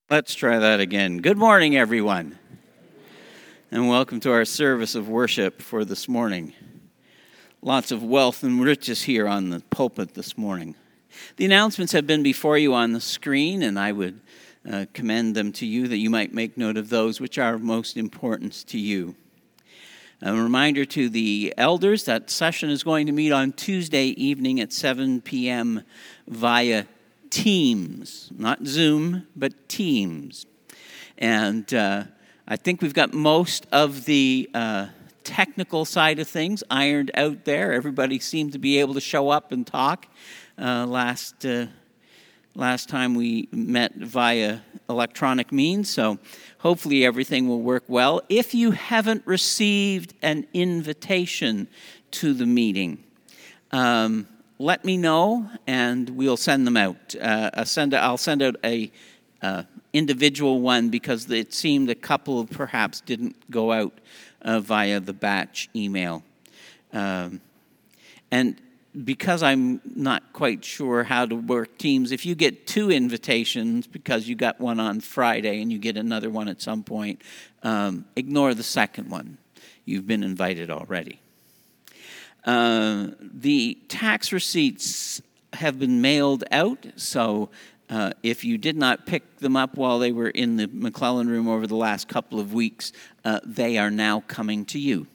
Let's try that again. Good morning, everyone, and welcome to our service of worship for this morning. Lots of wealth and riches here on the pulpit this morning. The announcements have been before you on the screen, and I would commend them to you that you might make note of those which are of most importance to you. A reminder to the elders that session is going to meet on Tuesday evening at 7 p.m. via Teams, not Zoom, but Teams. And I think we've got most of the technical side of things ironed out there. Everybody seemed to be able to show up and talk last time we met via electronic means. So hopefully everything will work well. If you haven't received an invitation to the meeting, let me know, and we'll send them out. I'll send out a individual one because it seemed a couple perhaps didn't go out via the batch email. And because I'm not quite sure how to work Teams, if you get two invitations because you got one on Friday and you get another one at some point, ignore the second one. You've been invited already. The tax receipts have been mailed out, so if you did not pick them up while they were in the McClellan room over the last couple of weeks, they are now coming to you.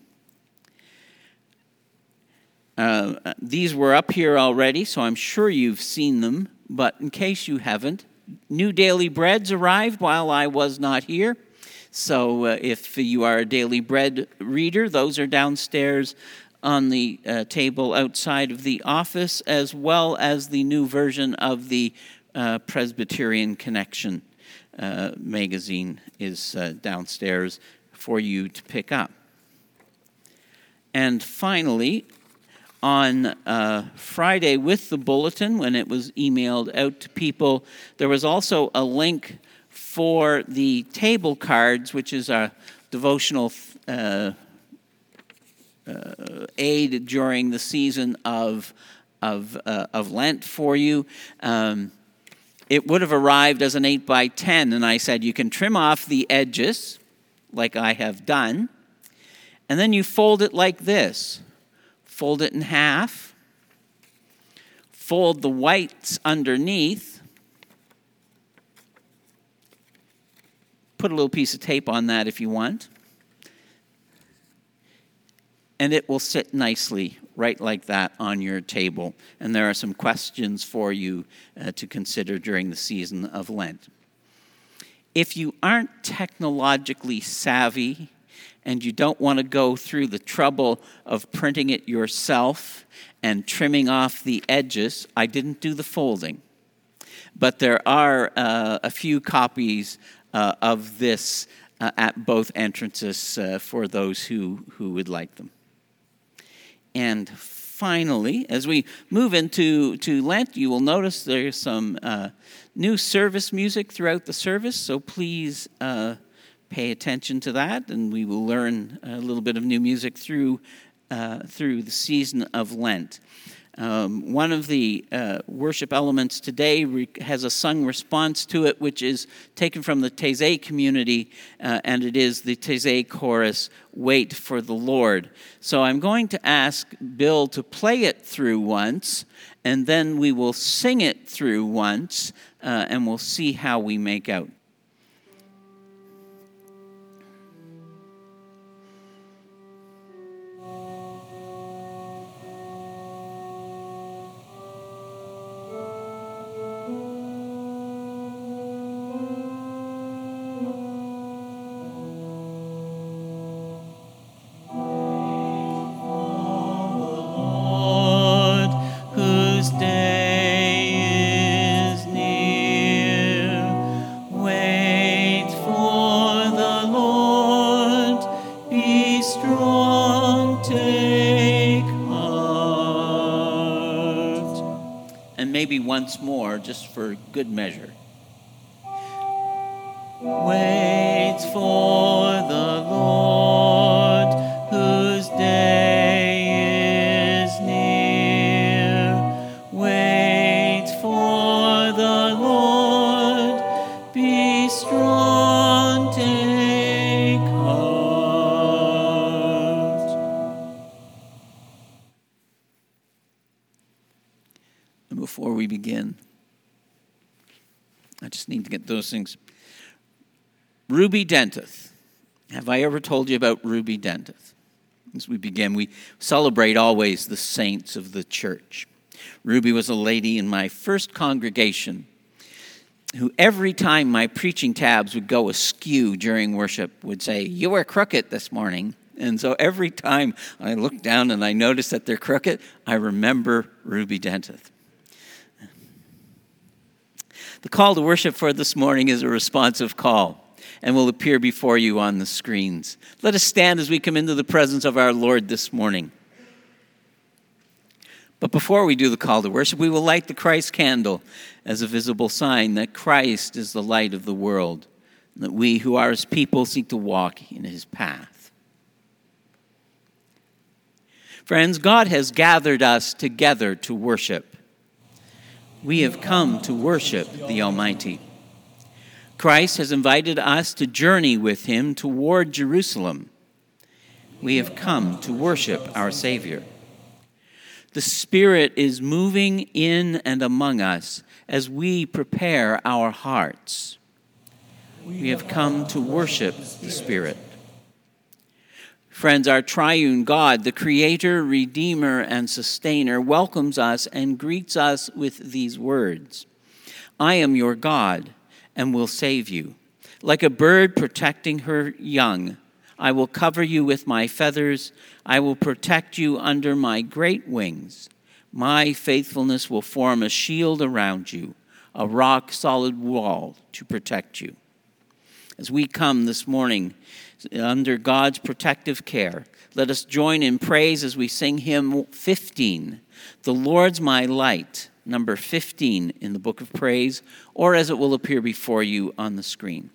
These were up here already, so I'm sure you've seen them, but in case you haven't, new daily breads arrived while I was not here. So if you are a daily bread reader, those are downstairs on the table outside of the office, as well as the new version of the Presbyterian Connection magazine is downstairs for you to pick up. And finally, on Friday with the bulletin, when it was emailed out to people, there was also a link for the table cards, which is a devotional aid during the season of Lent for you. It would have arrived as an 8x10, and I said you can trim off the edges, like I have done, and then you fold it like this. Fold it in half. Fold the whites underneath. Put a little piece of tape on that if you want. And it will sit nicely right like that on your table. And there are some questions for you to consider during the season of Lent. If you aren't technologically savvy and you don't want to go through the trouble of printing it yourself and trimming off the edges, I didn't do the folding. But there are a few copies of this at both entrances for those who would like them. And finally, as we move into Lent, you will notice there's some new service music throughout the service, so please pay attention to that, and we will learn a little bit of new music through the season of Lent. One of the worship elements today has a sung response to it, which is taken from the Taizé community, and it is the Taizé chorus, "Wait for the Lord." So I'm going to ask Bill to play it through once, and then we will sing it through once, and we'll see how we make out. Once more, just for good measure. Wait for the Lord, whose day is near. Wait for the Lord, be strong. before we begin. I just need to get those things. Ruby Dentith. Have I ever told you about Ruby Dentith? As we begin, we celebrate always the saints of the church. Ruby was a lady in my first congregation who every time my preaching tabs would go askew during worship would say, "You were crooked this morning." And so every time I look down and I notice that they're crooked, I remember Ruby Dentith. The call to worship for this morning is a responsive call and will appear before you on the screens. Let us stand as we come into the presence of our Lord this morning. But before we do the call to worship, we will light the Christ candle as a visible sign that Christ is the light of the world, and that we who are his people seek to walk in his path. Friends, God has gathered us together to worship. We have come to worship the Almighty. Christ has invited us to journey with him toward Jerusalem. We have come to worship our Savior. The Spirit is moving in and among us as we prepare our hearts. We have come to worship the Spirit. Friends, our triune God, the Creator, Redeemer, and Sustainer, welcomes us and greets us with these words: "I am your God and will save you. Like a bird protecting her young, I will cover you with my feathers. I will protect you under my great wings. My faithfulness will form a shield around you, a rock-solid wall to protect you." As we come this morning under God's protective care, let us join in praise as we sing hymn 15, "The Lord's My Light," number 15 in the Book of Praise, or as it will appear before you on the screen.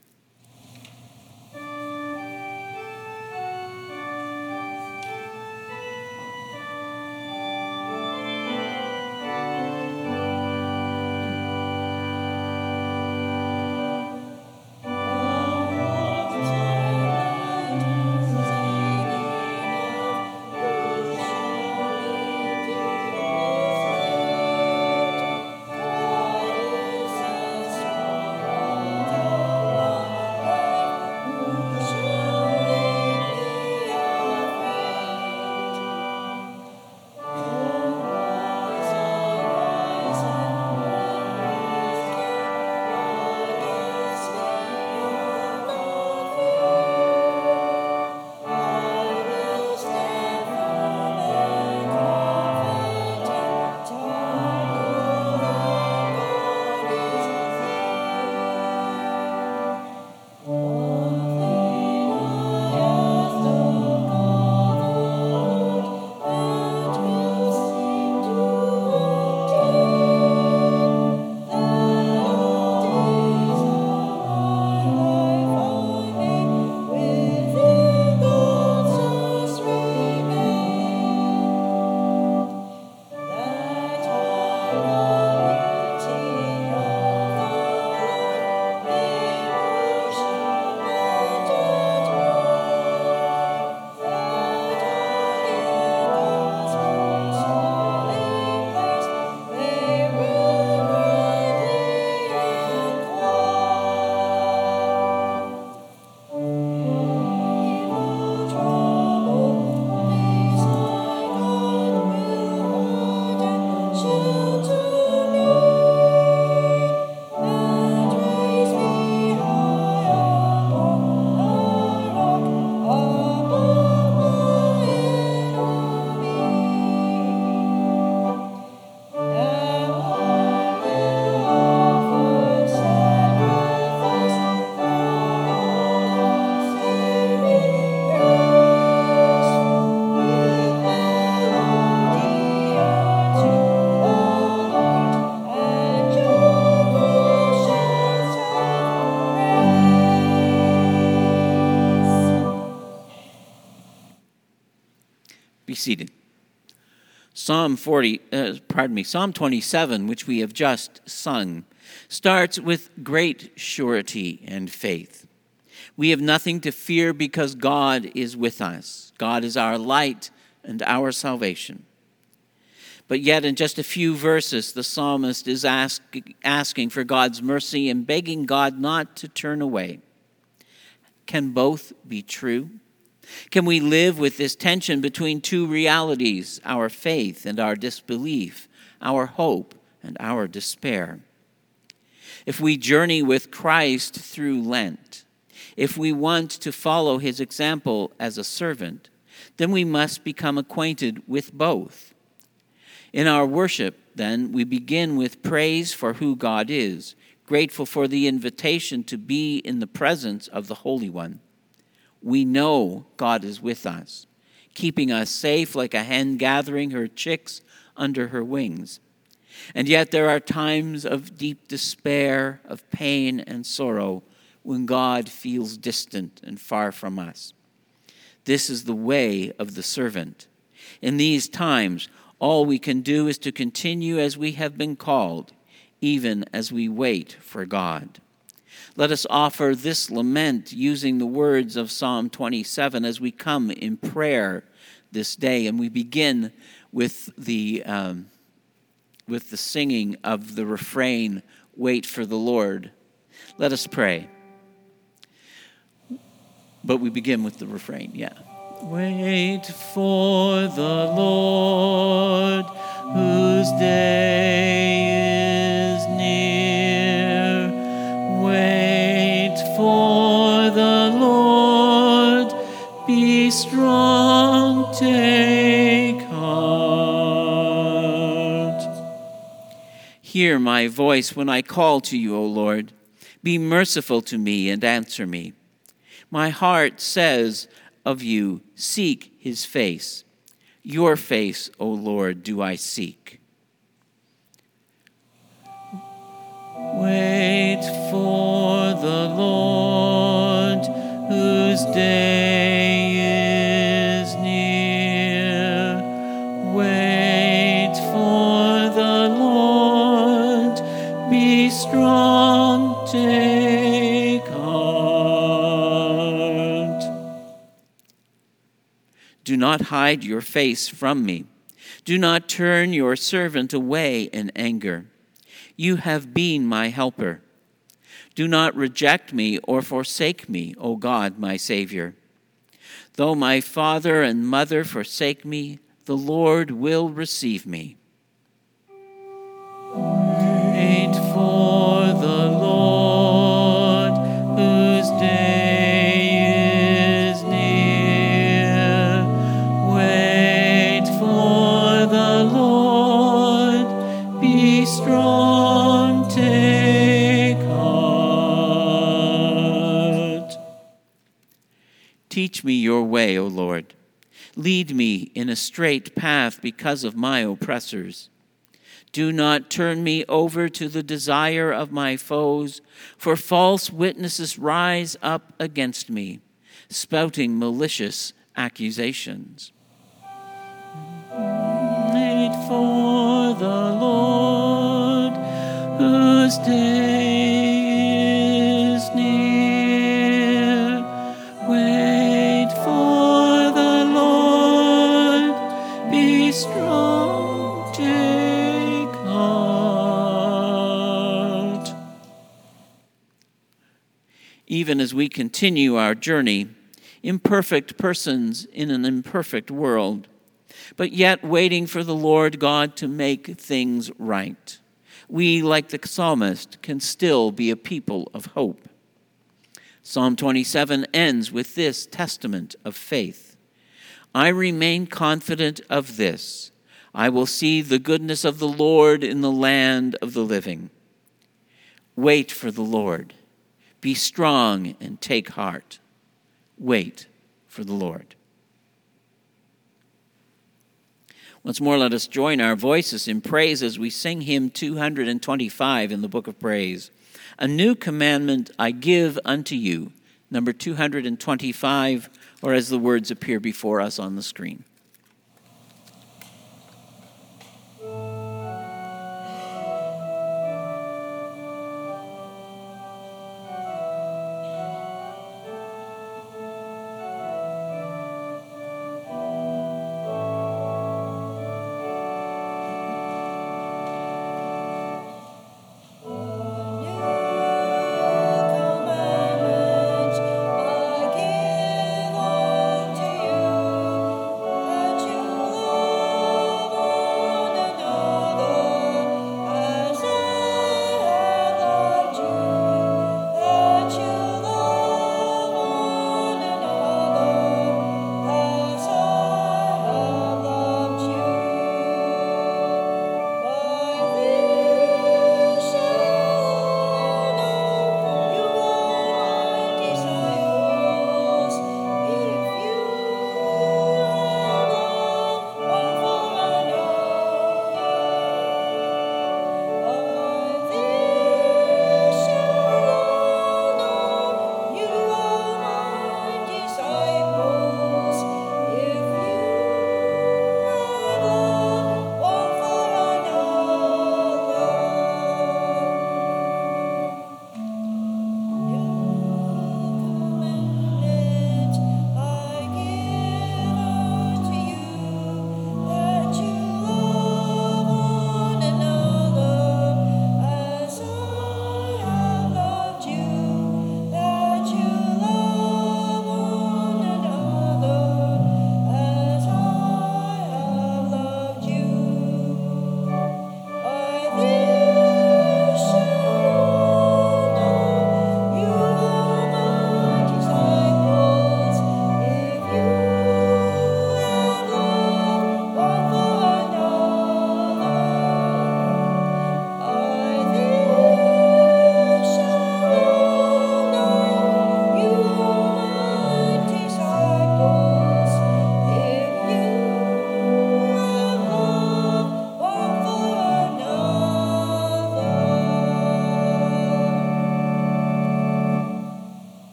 Be seated. Psalm 27, which we have just sung, starts with great surety and faith. We have nothing to fear because God is with us. God is our light and our salvation. But yet in just a few verses, the psalmist is asking for God's mercy and begging God not to turn away. Can both be true? Can we live with this tension between two realities, our faith and our disbelief, our hope and our despair? If we journey with Christ through Lent, if we want to follow his example as a servant, then we must become acquainted with both. In our worship, then, we begin with praise for who God is, grateful for the invitation to be in the presence of the Holy One. We know God is with us, keeping us safe like a hen gathering her chicks under her wings. And yet there are times of deep despair, of pain and sorrow, when God feels distant and far from us. This is the way of the servant. In these times, all we can do is to continue as we have been called, even as we wait for God. Let us offer this lament using the words of Psalm 27 as we come in prayer this day. And we begin with the singing of the refrain, "Wait for the Lord." Let us pray. But we begin with the refrain, yeah. Wait for the Lord, whose day is near. Wait for the Lord, be strong, take heart. Hear my voice when I call to you, O Lord. Be merciful to me and answer me. My heart says of you, seek his face. Your face, O Lord, do I seek. Wait for the Lord, whose day is near. Wait for the Lord, be strong, take heart. Do not hide your face from me. Do not turn your servant away in anger. You have been my helper. Do not reject me or forsake me, O God, my Savior. Though my father and mother forsake me, the Lord will receive me. Wait for the Lord, whose day is near. Wait for the Lord, be strong, take heart. Teach me your way, O Lord. Lead me in a straight path because of my oppressors. Do not turn me over to the desire of my foes, for false witnesses rise up against me, spouting malicious accusations. Wait for the Lord, whose day is near. Wait for the Lord, be strong, take heart. Even as we continue our journey, imperfect persons in an imperfect world, but yet waiting for the Lord God to make things right, we, like the psalmist, can still be a people of hope. Psalm 27 ends with this testament of faith. I remain confident of this. I will see the goodness of the Lord in the land of the living. Wait for the Lord. Be strong and take heart. Wait for the Lord. Once more, let us join our voices in praise as we sing hymn 225 in the Book of Praise. A new commandment I give unto you, number 225, or as the words appear before us on the screen.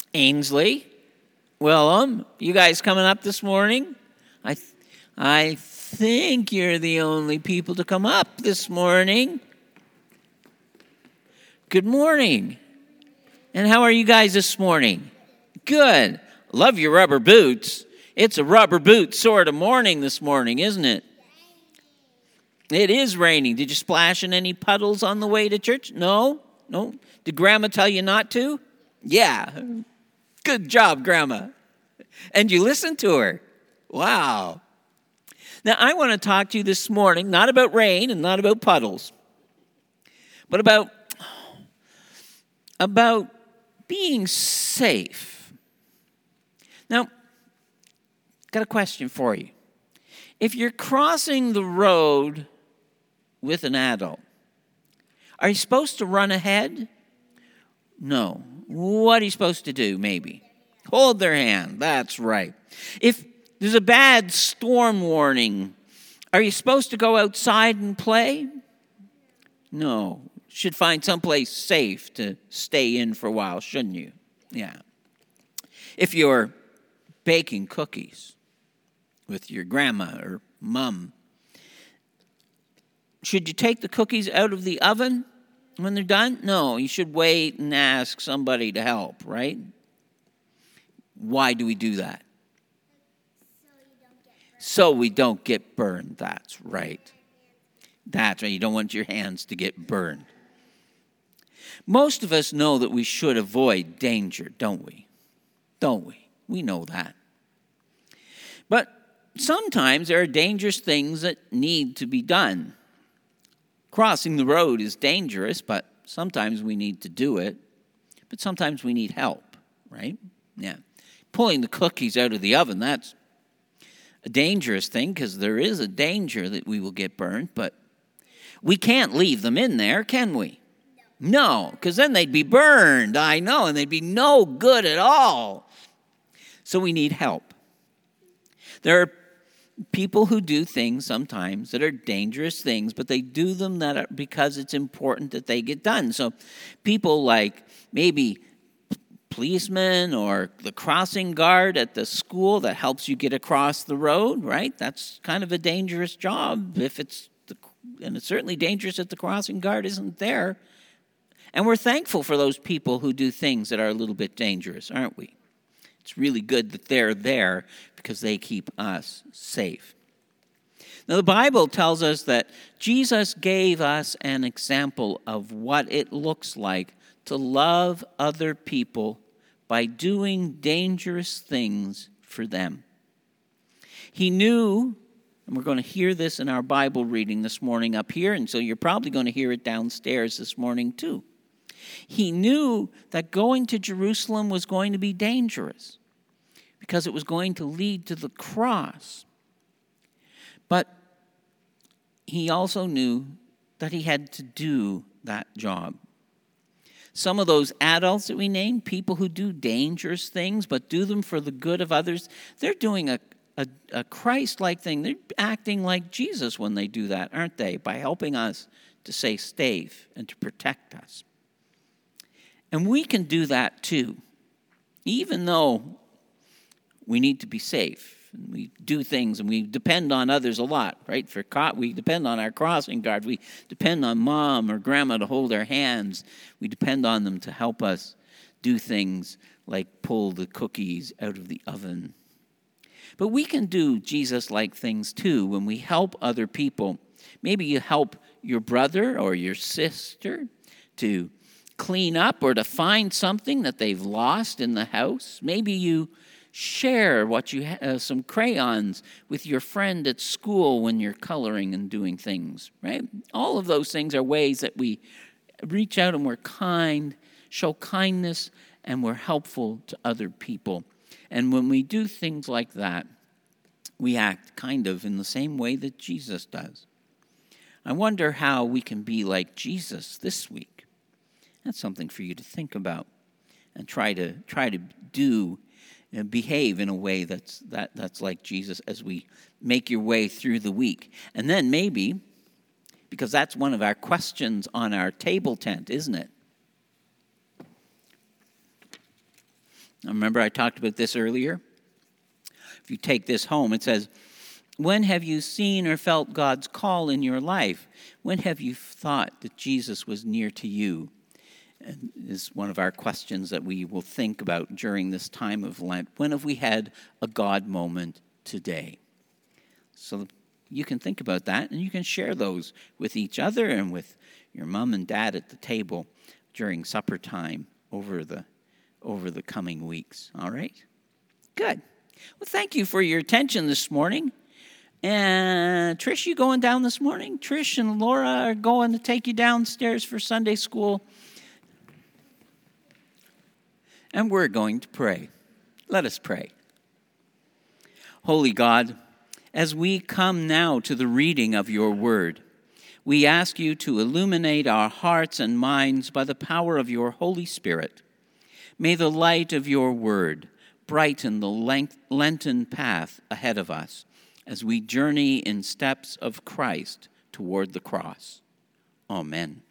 Ainsley, Willem, you guys coming up this morning? I think you're the only people to come up this morning. Good morning. And how are you guys this morning? Good. Love your rubber boots. It's a rubber boot sort of morning this morning, isn't it? It is raining. Did you splash in any puddles on the way to church? No? Did Grandma tell you not to? Yeah. Good job, Grandma. And you listened to her. Wow. Now, I want to talk to you this morning, not about rain and not about puddles, but about being safe. Now, got a question for you. If you're crossing the road with an adult, are you supposed to run ahead? No. What are you supposed to do, maybe? Hold their hand. That's right. If there's a bad storm warning, are you supposed to go outside and play? No. Should find someplace safe to stay in for a while, shouldn't you? Yeah. If you're baking cookies with your grandma or mom, should you take the cookies out of the oven when they're done? No, you should wait and ask somebody to help, right? Why do we do that? So we don't get burned. That's right. That's right. You don't want your hands to get burned. Most of us know that we should avoid danger, don't we? Don't we? We know that. But sometimes there are dangerous things that need to be done. Crossing the road is dangerous, but sometimes we need to do it. But sometimes we need help, right? Yeah. Pulling the cookies out of the oven, that's a dangerous thing because there is a danger that we will get burned, but we can't leave them in there, can we? No, because then they'd be burned, I know, and they'd be no good at all. So we need help. There are people who do things sometimes that are dangerous things, but they do them because it's important that they get done. So people like maybe policemen or the crossing guard at the school that helps you get across the road, right? That's kind of a dangerous job and it's certainly dangerous if the crossing guard isn't there. And we're thankful for those people who do things that are a little bit dangerous, aren't we? It's really good that they're there because they keep us safe. Now, the Bible tells us that Jesus gave us an example of what it looks like to love other people by doing dangerous things for them. He knew, and we're going to hear this in our Bible reading this morning up here, and so you're probably going to hear it downstairs this morning too. He knew that going to Jerusalem was going to be dangerous because it was going to lead to the cross. But he also knew that he had to do that job. Some of those adults that we named, people who do dangerous things but do them for the good of others, they're doing a Christ-like thing. They're acting like Jesus when they do that, aren't they? By helping us to stay safe and to protect us. And we can do that too, even though we need to be safe. We do things and we depend on others a lot, right? We depend on our crossing guard. We depend on mom or grandma to hold our hands. We depend on them to help us do things like pull the cookies out of the oven. But we can do Jesus-like things too when we help other people. Maybe you help your brother or your sister to clean up or to find something that they've lost in the house. Maybe you share some crayons with your friend at school when you're coloring and doing things, right? All of those things are ways that we reach out and we're kind, show kindness, and we're helpful to other people. And when we do things like that, we act kind of in the same way that Jesus does. I wonder how we can be like Jesus this week. That's something for you to think about and try to do and behave in a way that's like Jesus as we make your way through the week. And then maybe, because that's one of our questions on our table tent, isn't it? Remember I talked about this earlier? If you take this home, it says, when have you seen or felt God's call in your life? When have you thought that Jesus was near to you? And is one of our questions that we will think about during this time of Lent. When have we had a God moment today? So you can think about that, and you can share those with each other and with your mom and dad at the table during supper time over the coming weeks. All right? Good. Well, thank you for your attention this morning. And Trish, you going down this morning? Trish and Laura are going to take you downstairs for Sunday school. And we're going to pray. Let us pray. Holy God, as we come now to the reading of your word, we ask you to illuminate our hearts and minds by the power of your Holy Spirit. May the light of your word brighten the Lenten path ahead of us as we journey in steps of Christ toward the cross. Amen.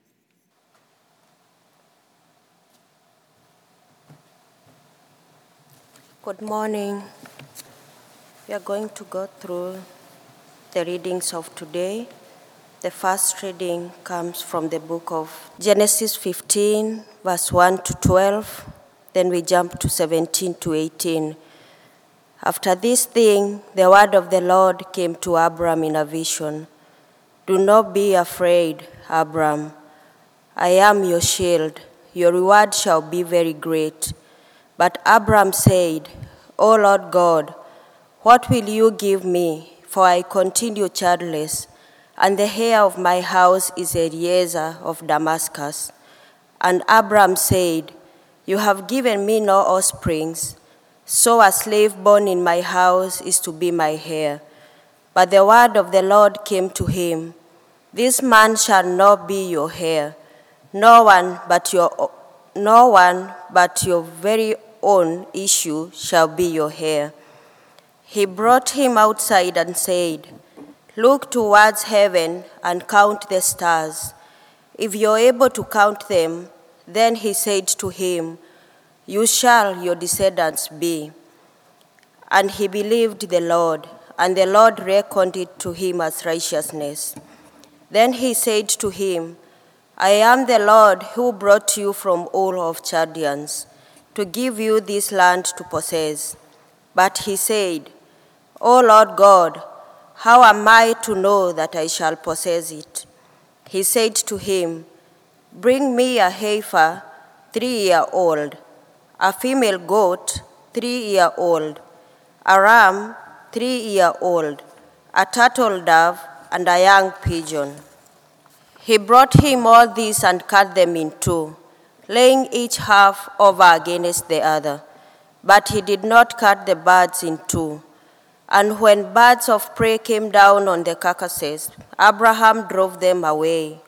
Good morning. We are going to go through the readings of today. The first reading comes from the book of Genesis 15, verse 1 to 12. Then we jump to 17 to 18. After this thing, the word of the Lord came to Abram in a vision. Do not be afraid, Abram. I am your shield. Your reward shall be very great. But Abram said, O Lord God, what will you give me? For I continue childless, and the heir of my house is Eliezer of Damascus. And Abram said, You have given me no offsprings, so a slave born in my house is to be my heir. But the word of the Lord came to him, This man shall not be your heir, no one but your very own issue shall be your heir. He brought him outside and said, Look towards heaven and count the stars. If you're able to count them, then he said to him, You shall your descendants be. And he believed the Lord, and the Lord reckoned it to him as righteousness. Then he said to him, I am the Lord who brought you from Ur of Chaldeans to give you this land to possess. But he said, O Lord God, how am I to know that I shall possess it? He said to him, Bring me a heifer 3-year-old, a female goat 3-year-old, a ram 3-year-old, a turtle dove, and a young pigeon. He brought him all these and cut them in two, laying each half over against the other. But he did not cut the birds in two. And when birds of prey came down on the carcasses, Abram drove them away.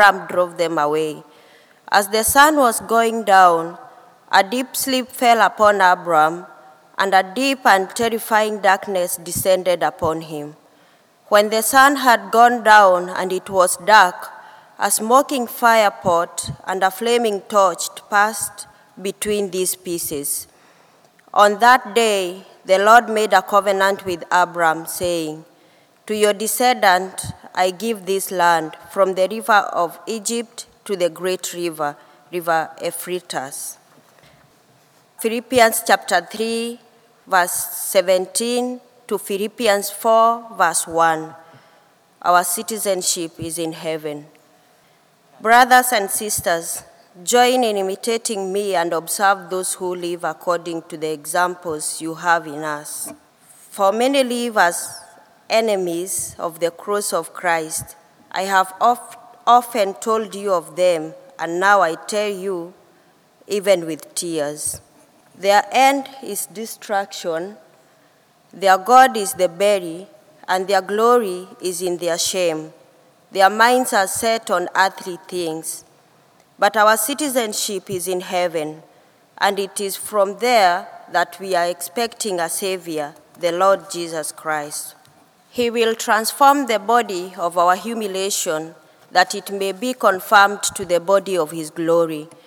As the sun was going down, a deep sleep fell upon Abram, and a deep and terrifying darkness descended upon him. When the sun had gone down and it was dark, a smoking fire pot and a flaming torch passed between these pieces. On that day, the Lord made a covenant with Abram, saying, To your descendant I give this land, from the river of Egypt to the great river Euphrates. Philippians chapter 3, verse 17 to Philippians 4, verse 1. Our citizenship is in heaven. Brothers and sisters, join in imitating me and observe those who live according to the examples you have in us. For many live as enemies of the cross of Christ. I have often told you of them, and now I tell you, even with tears. Their end is destruction, their God is the belly, and their glory is in their shame. Their minds are set on earthly things. But our citizenship is in heaven, and it is from there that we are expecting a Savior, the Lord Jesus Christ. He will transform the body of our humiliation, that it may be conformed to the body of his glory,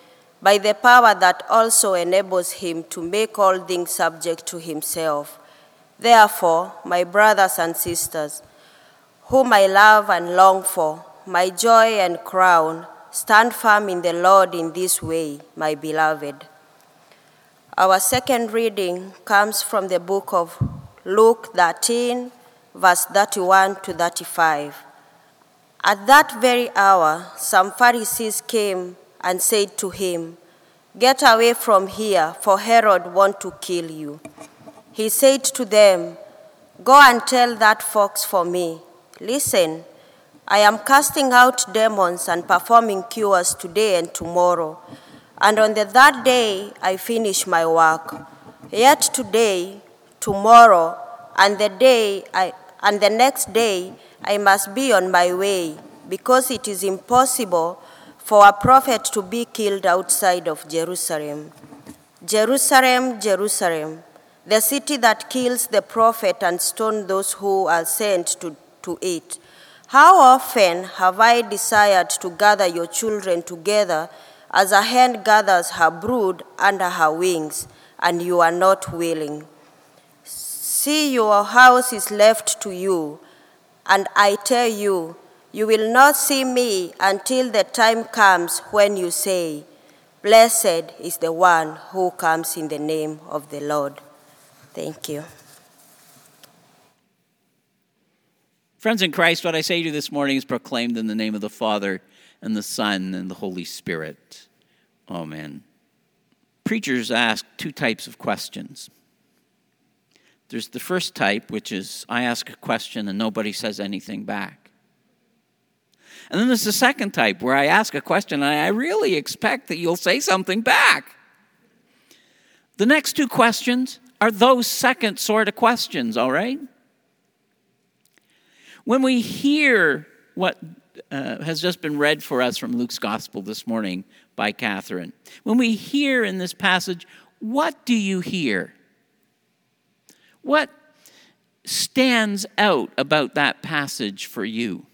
by the power that also enables him to make all things subject to himself. Therefore, my brothers and sisters, whom I love and long for, my joy and crown, stand firm in the Lord in this way, my beloved. Our second reading comes from the book of Luke 13, verse 31 to 35. At that very hour, some Pharisees came and said to him, "Get away from here, for Herod wants to kill you." He said to them, "Go and tell that fox for me. Listen, I am casting out demons and performing cures today and tomorrow, and on the third day I finish my work. Yet today, tomorrow, and the next day I must be on my way, because it is impossible for a prophet to be killed outside of Jerusalem. Jerusalem, Jerusalem, the city that kills the prophet and stones those who are sent to it. How often have I desired to gather your children together as a hen gathers her brood under her wings, and you are not willing. See, your house is left to you, and I tell you, you will not see me until the time comes when you say, 'Blessed is the one who comes in the name of the Lord.'" Thank you. Friends in Christ, what I say to you this morning is proclaimed in the name of the Father and the Son and the Holy Spirit. Amen. Preachers ask two types of questions. There's the first type, which is I ask a question and nobody says anything back. And then there's the second type, where I ask a question and I really expect that you'll say something back. The next two questions are those second sort of questions, all right? When we hear what has just been read for us from Luke's Gospel this morning by Catherine, when we hear in this passage, what do you hear? What stands out about that passage for you?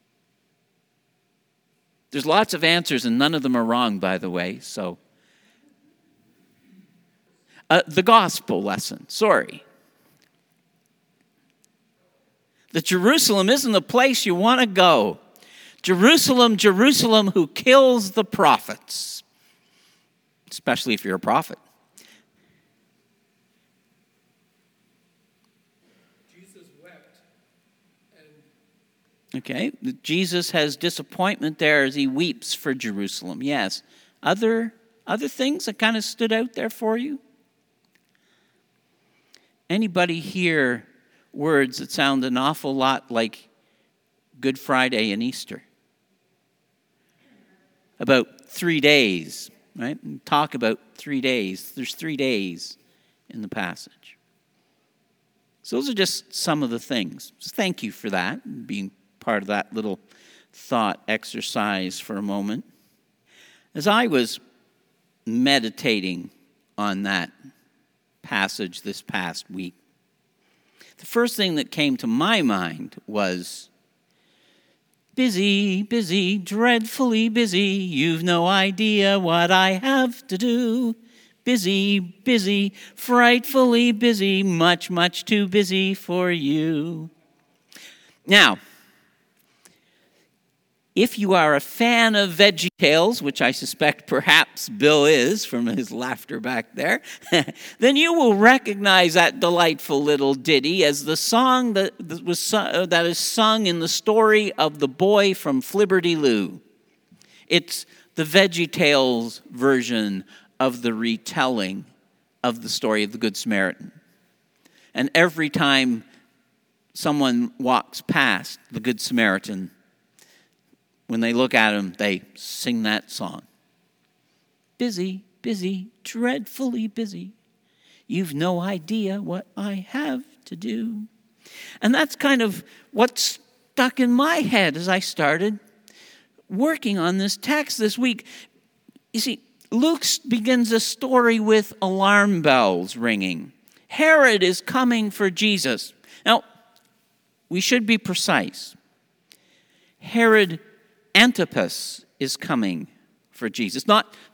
There's lots of answers, and none of them are wrong, by the way. So, the gospel lesson, that Jerusalem isn't the place you want to go. Jerusalem, Jerusalem, who kills the prophets, especially if you're a prophet. Okay, Jesus has disappointment there as he weeps for Jerusalem. Yes. Other things that kind of stood out there for you? Anybody hear words that sound an awful lot like Good Friday and Easter? About 3 days, right? Talk about 3 days. There's 3 days in the passage. So those are just some of the things. So thank you for that, being part of that little thought exercise for a moment. As I was meditating on that passage this past week, the first thing that came to my mind was, busy, busy, dreadfully busy, you've no idea what I have to do. Busy, busy, frightfully busy, much, much too busy for you. Now, if you are a fan of VeggieTales, which I suspect perhaps Bill is from his laughter back there, then you will recognize that delightful little ditty as the song that is sung in the story of the boy from Flibberty Loo. It's the VeggieTales version of the retelling of the story of the Good Samaritan. And every time someone walks past the Good Samaritan, when they look at him, they sing that song. Busy, busy, dreadfully busy. You've no idea what I have to do. And that's kind of what stuck in my head as I started working on this text this week. You see, Luke begins a story with alarm bells ringing. Herod is coming for Jesus. Now, we should be precise. Herod Antipas is coming for Jesus. Not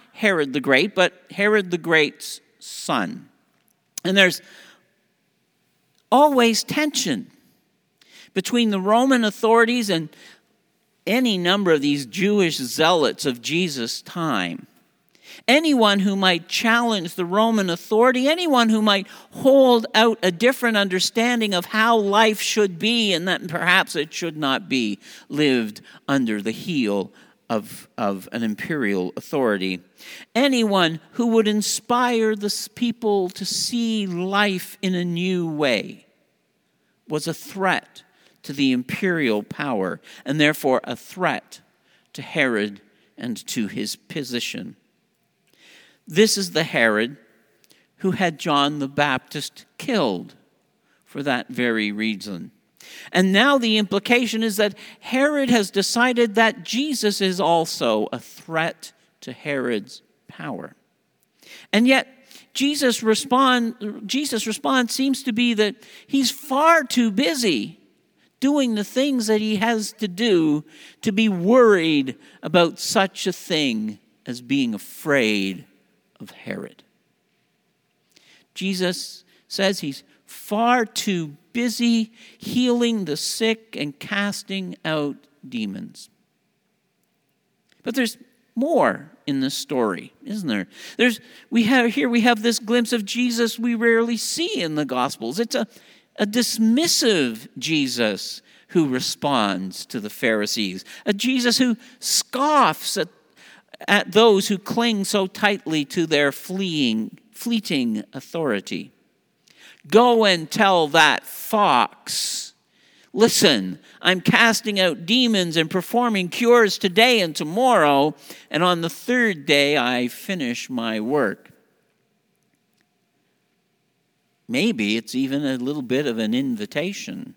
Herod the Great, but Herod the Great's son. And there's always tension between the Roman authorities and any number of these Jewish zealots of Jesus' time. Anyone who might challenge the Roman authority, anyone who might hold out a different understanding of how life should be and that perhaps it should not be lived under the heel of an imperial authority. Anyone who would inspire the people to see life in a new way was a threat to the imperial power and therefore a threat to Herod and to his position. This is the Herod who had John the Baptist killed for that very reason. And now the implication is that Herod has decided that Jesus is also a threat to Herod's power. And yet, Jesus' response seems to be that he's far too busy doing the things that he has to do to be worried about such a thing as being afraid of Herod. Jesus says he's far too busy healing the sick and casting out demons. But there's more in this story, isn't there? We have this glimpse of Jesus we rarely see in the Gospels. It's a dismissive Jesus who responds to the Pharisees, a Jesus who scoffs at those who cling so tightly to their fleeting authority. Go and tell that fox, listen, I'm casting out demons and performing cures today and tomorrow, and on the third day I finish my work. Maybe it's even a little bit of an invitation.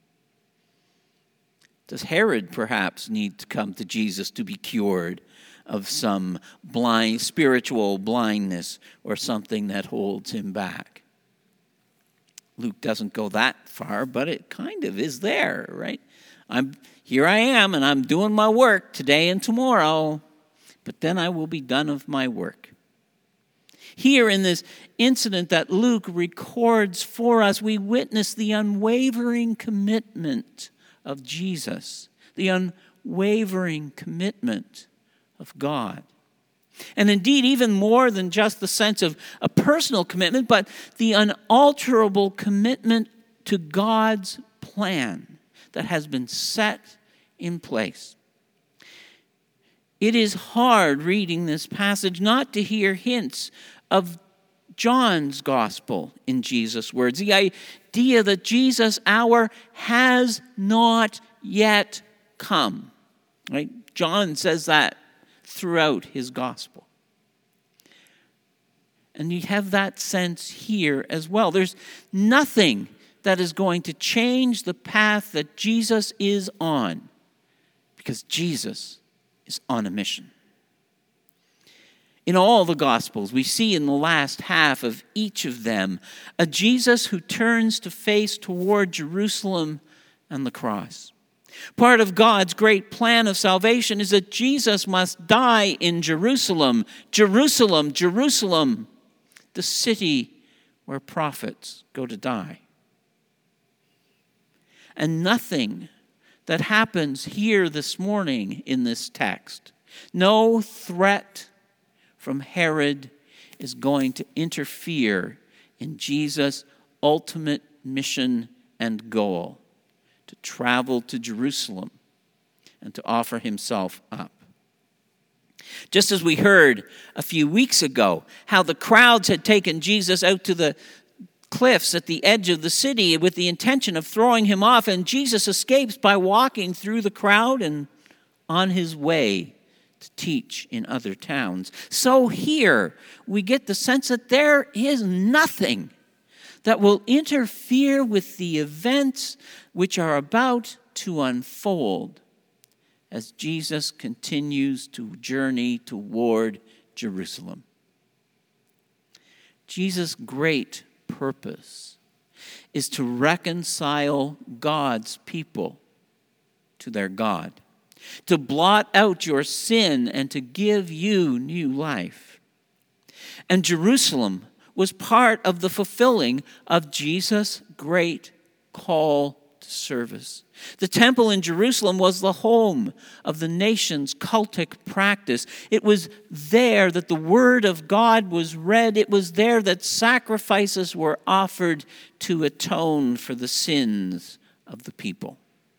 Does Herod perhaps need to come to Jesus to be cured of some spiritual blindness or something that holds him back? Luke doesn't go that far, but it kind of is there, right? Here I am, and I'm doing my work today and tomorrow, but then I will be done of my work. Here in this incident that Luke records for us, we witness the unwavering commitment of Jesus, the unwavering commitment of God. And indeed, even more than just the sense of a personal commitment, but the unalterable commitment to God's plan that has been set in place. It is hard reading this passage not to hear hints of John's gospel in Jesus' words. The idea that Jesus' hour has not yet come. Right? John says that throughout his gospel. And you have that sense here as well. There's nothing that is going to change the path that Jesus is on, because Jesus is on a mission. In all the Gospels, we see in the last half of each of them a Jesus who turns to face toward Jerusalem and the cross. Part of God's great plan of salvation is that Jesus must die in Jerusalem. Jerusalem, Jerusalem, the city where prophets go to die. And nothing that happens here this morning in this text, no threat from Herod is going to interfere in Jesus' ultimate mission and goal, to travel to Jerusalem and to offer himself up. Just as we heard a few weeks ago, how the crowds had taken Jesus out to the cliffs at the edge of the city with the intention of throwing him off, and Jesus escapes by walking through the crowd and on his way to teach in other towns. So here we get the sense that there is nothing that will interfere with the events which are about to unfold as Jesus continues to journey toward Jerusalem. Jesus' great purpose is to reconcile God's people to their God, to blot out your sin and to give you new life. And Jerusalem was part of the fulfilling of Jesus' great call to service. The temple in Jerusalem was the home of the nation's cultic practice. It was there that the word of God was read. It was there that sacrifices were offered to atone for the sins of the people.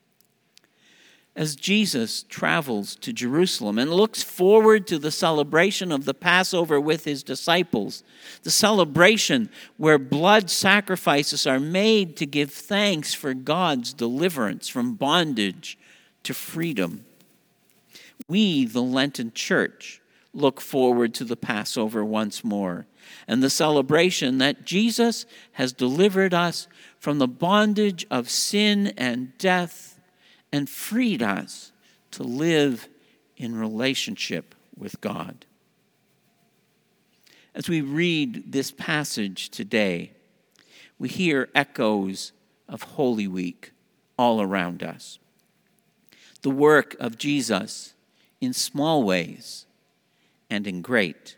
As Jesus travels to Jerusalem and looks forward to the celebration of the Passover with his disciples, the celebration where blood sacrifices are made to give thanks for God's deliverance from bondage to freedom, we, the Lenten Church, look forward to the Passover once more and the celebration that Jesus has delivered us from the bondage of sin and death and freed us to live in relationship with God. As we read this passage today, we hear echoes of Holy Week all around us. The work of Jesus in small ways and in great.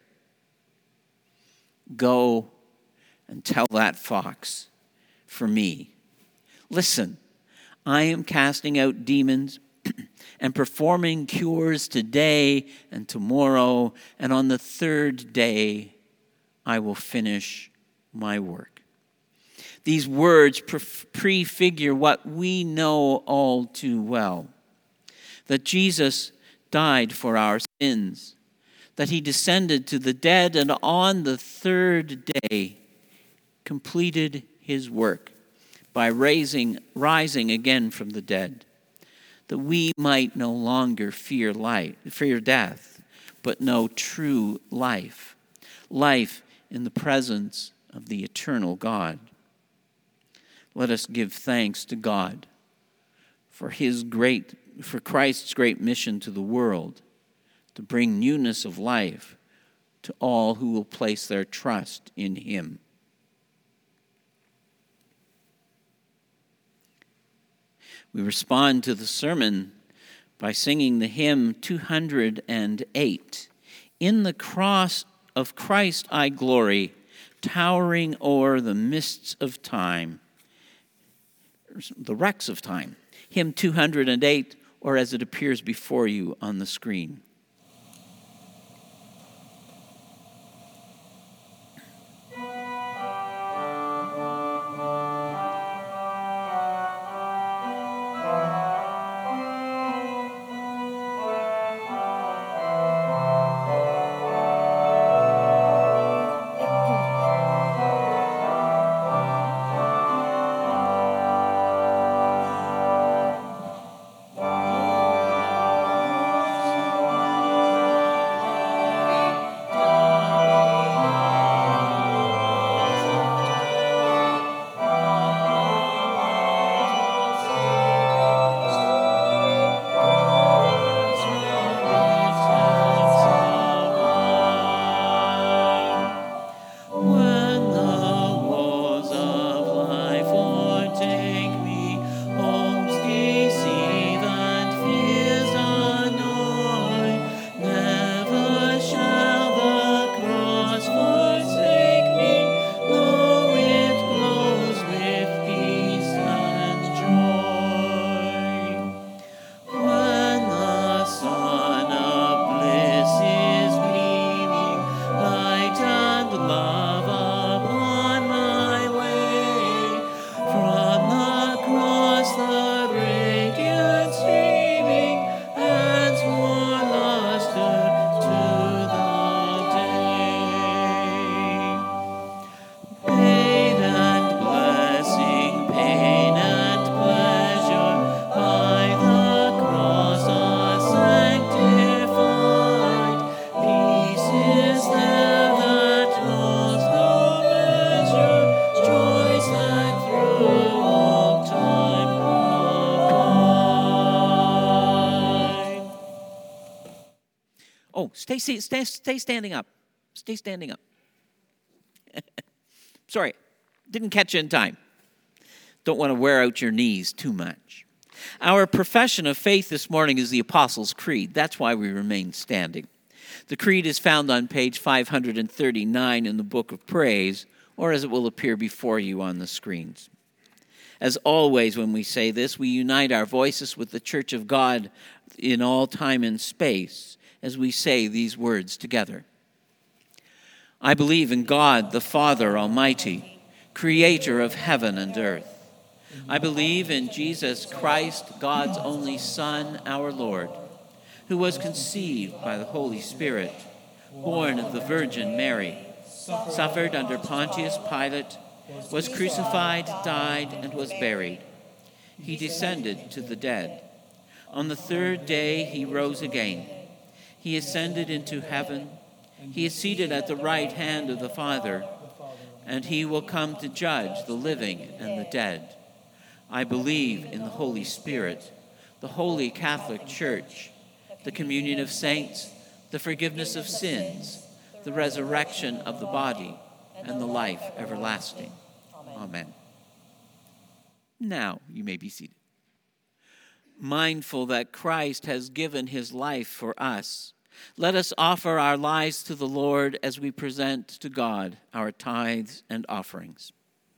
Go and tell that fox for me. Listen, I am casting out demons and performing cures today and tomorrow, and on the third day I will finish my work. These words prefigure what we know all too well, that Jesus died for our sins, that he descended to the dead, and on the third day completed his work by rising again from the dead, that we might no longer fear death, but know true life in the presence of the eternal God. Let us give thanks to God for Christ's great mission to the world, to bring newness of life to all who will place their trust in him. We respond to the sermon by singing the hymn 208. In the cross of Christ I glory, towering o'er the mists of time, the wrecks of time. Hymn 208, or as it appears before you on the screen. Stay standing up. Stay standing up. Sorry, didn't catch you in time. Don't want to wear out your knees too much. Our profession of faith this morning is the Apostles' Creed. That's why we remain standing. The creed is found on page 539 in the Book of Praise, or as it will appear before you on the screens. As always, when we say this, we unite our voices with the Church of God in all time and space as we say these words together. I believe in God, the Father Almighty, creator of heaven and earth. I believe in Jesus Christ, God's only Son, our Lord, who was conceived by the Holy Spirit, born of the Virgin Mary, suffered under Pontius Pilate, was crucified, died, and was buried. He descended to the dead. On the third day he rose again. He ascended into heaven. He is seated at the right hand of the Father, and he will come to judge the living and the dead. I believe in the Holy Spirit, the Holy Catholic Church, the communion of saints, the forgiveness of sins, the resurrection of the body, and the life everlasting. Amen. Now you may be seated. Mindful that Christ has given his life for us, let us offer our lives to the Lord as we present to God our tithes and offerings.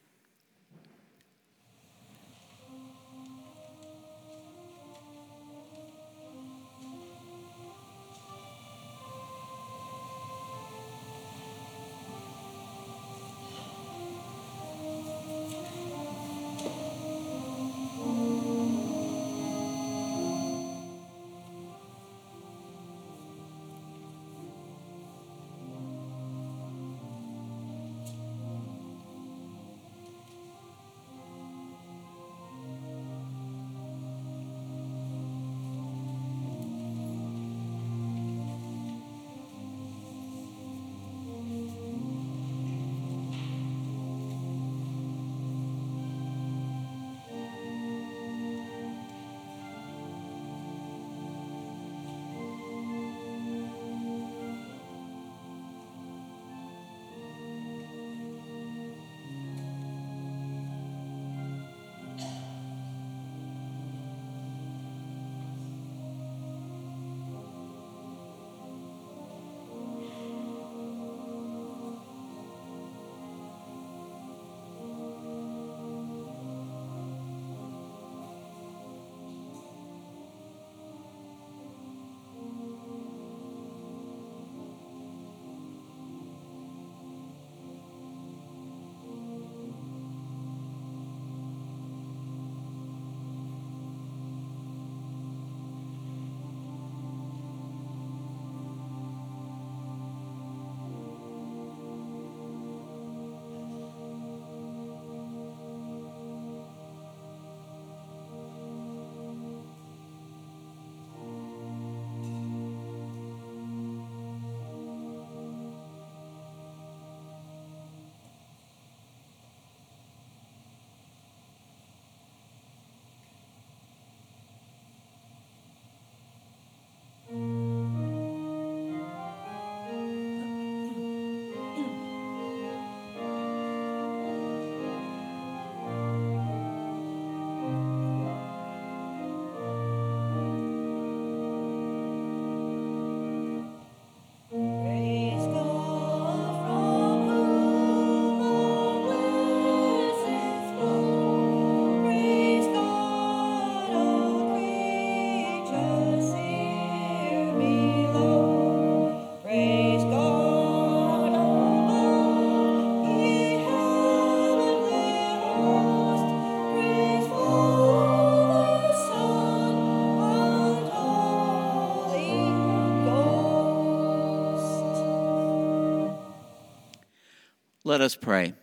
Let us pray.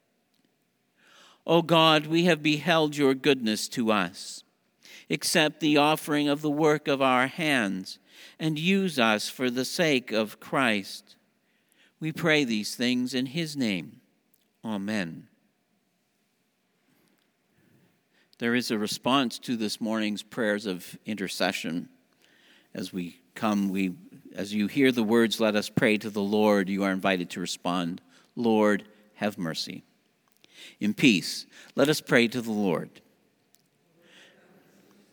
O God, we have beheld your goodness to us. Accept the offering of the work of our hands and use us for the sake of Christ. We pray these things in his name. Amen. There is a response to this morning's prayers of intercession. As we come, as you hear the words, let us pray to the Lord, you are invited to respond, Lord, have mercy. In peace, let us pray to the Lord.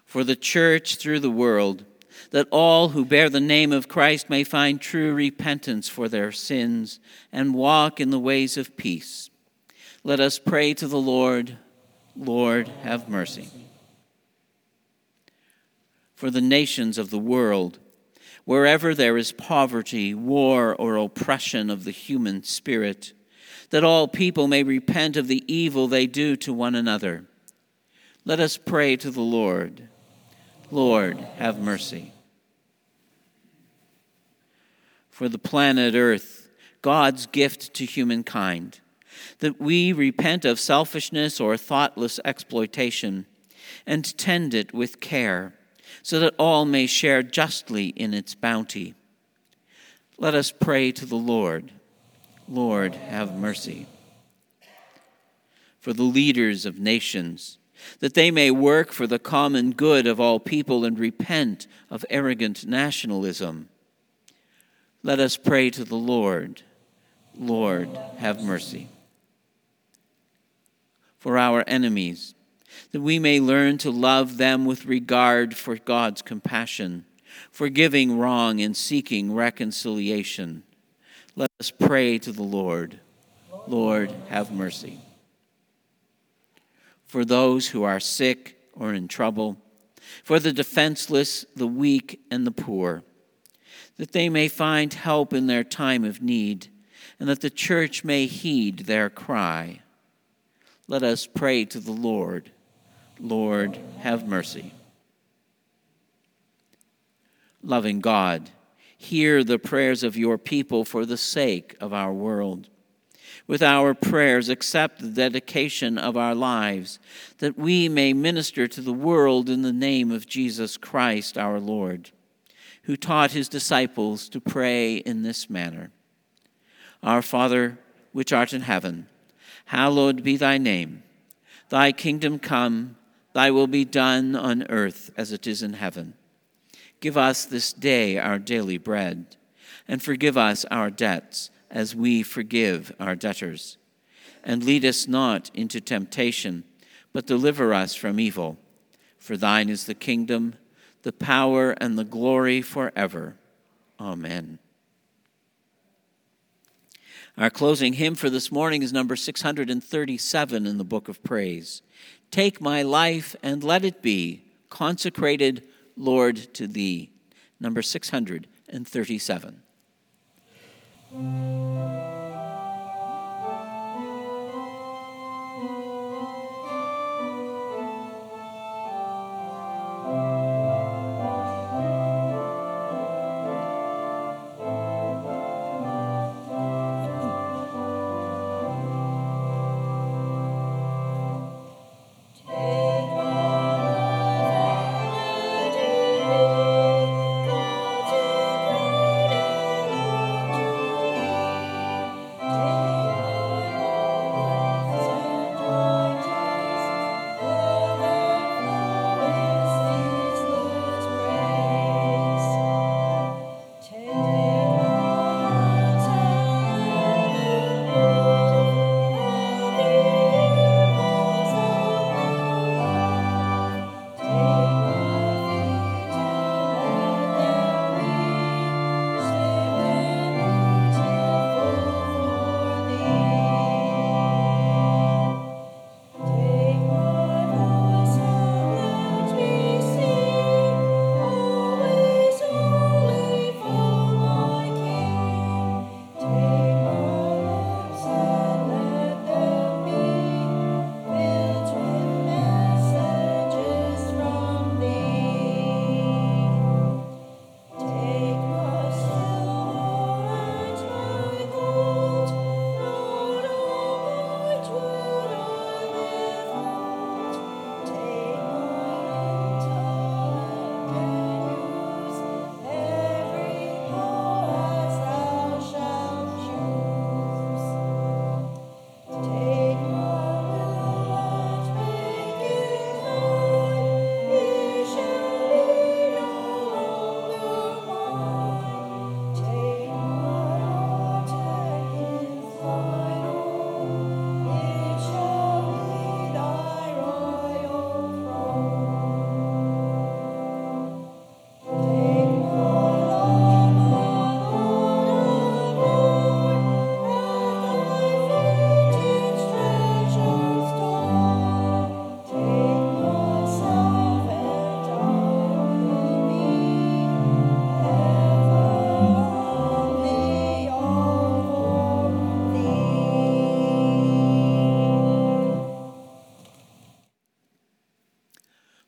for the church through the world, that all who bear the name of Christ may find true repentance for their sins and walk in the ways of peace. Let us pray to the Lord. Lord, have mercy. For the nations of the world, wherever there is poverty, war, or oppression of the human spirit, that all people may repent of the evil they do to one another. Let us pray to the Lord. Lord, have mercy. For the planet Earth, God's gift to humankind, that we repent of selfishness or thoughtless exploitation and tend it with care, so that all may share justly in its bounty. Let us pray to the Lord. Lord, have mercy. For the leaders of nations, that they may work for the common good of all people and repent of arrogant nationalism. Let us pray to the Lord. Lord, have mercy. For our enemies, that we may learn to love them with regard for God's compassion, forgiving wrong and seeking reconciliation. Let us pray to the Lord. Lord, have mercy. For those who are sick or in trouble, for the defenseless, the weak, and the poor, that they may find help in their time of need, and that the church may heed their cry. Let us pray to the Lord. Lord, have mercy. Loving God, hear the prayers of your people for the sake of our world. With our prayers, accept the dedication of our lives, that we may minister to the world in the name of Jesus Christ our Lord, who taught his disciples to pray in this manner. Our Father, which art in heaven, hallowed be thy name. Thy kingdom come, thy will be done on earth as it is in heaven. Give us this day our daily bread, and forgive us our debts as we forgive our debtors. And lead us not into temptation, but deliver us from evil. For thine is the kingdom, the power, and the glory forever. Amen. Our closing hymn for this morning is number 637 in the Book of Praise. Take my life and let it be consecrated, Lord, to thee. Number 637.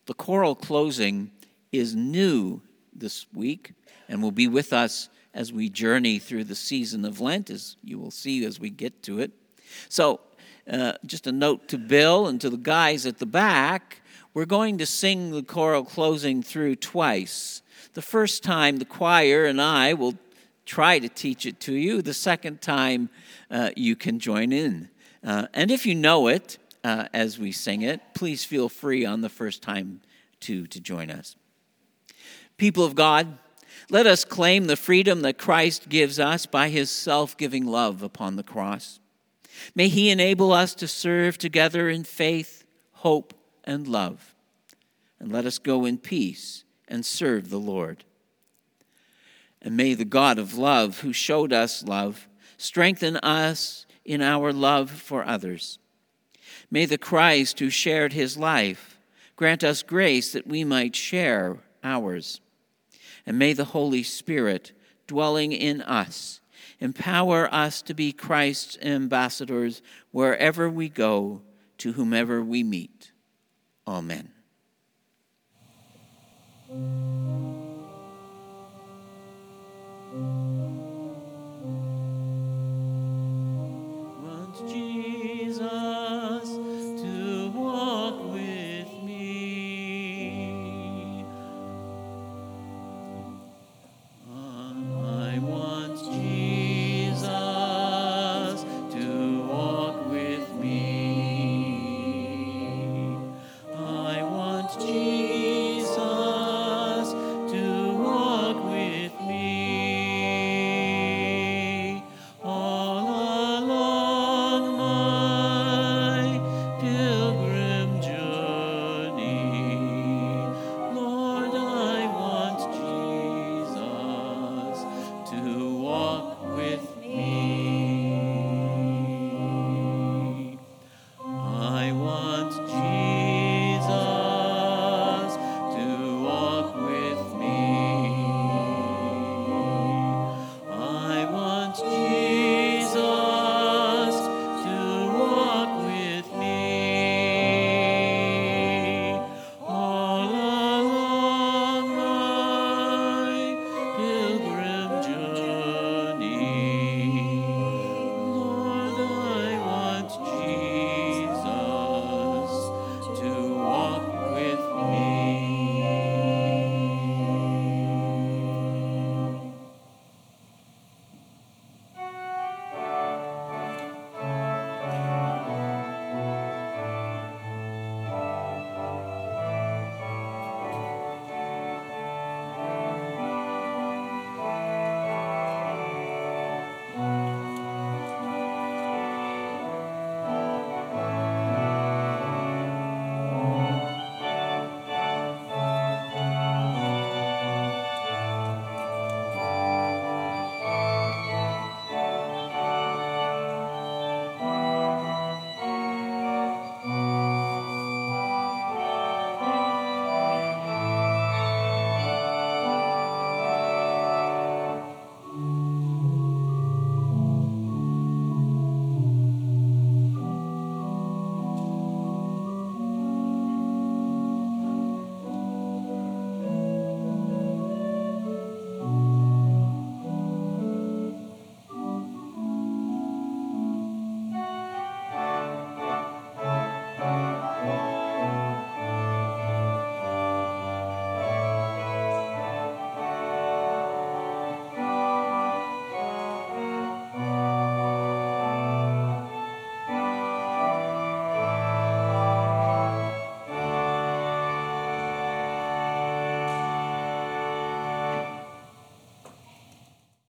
The choral closing is new this week and will be with us as we journey through the season of Lent, as you will see as we get to it. So, just a note to Bill and to the guys at the back, we're going to sing the choral closing through twice. The first time, the choir and I will try to teach it to you. The second time, you can join in. And if you know it as we sing it, please feel free on the first time to join us. People of God, let us claim the freedom that Christ gives us by his self-giving love upon the cross. May he enable us to serve together in faith, hope, and love. And let us go in peace and serve the Lord. And may the God of love, who showed us love, strengthen us in our love for others. May the Christ who shared his life grant us grace that we might share ours. And may the Holy Spirit, dwelling in us, empower us to be Christ's ambassadors wherever we go, to whomever we meet. Amen.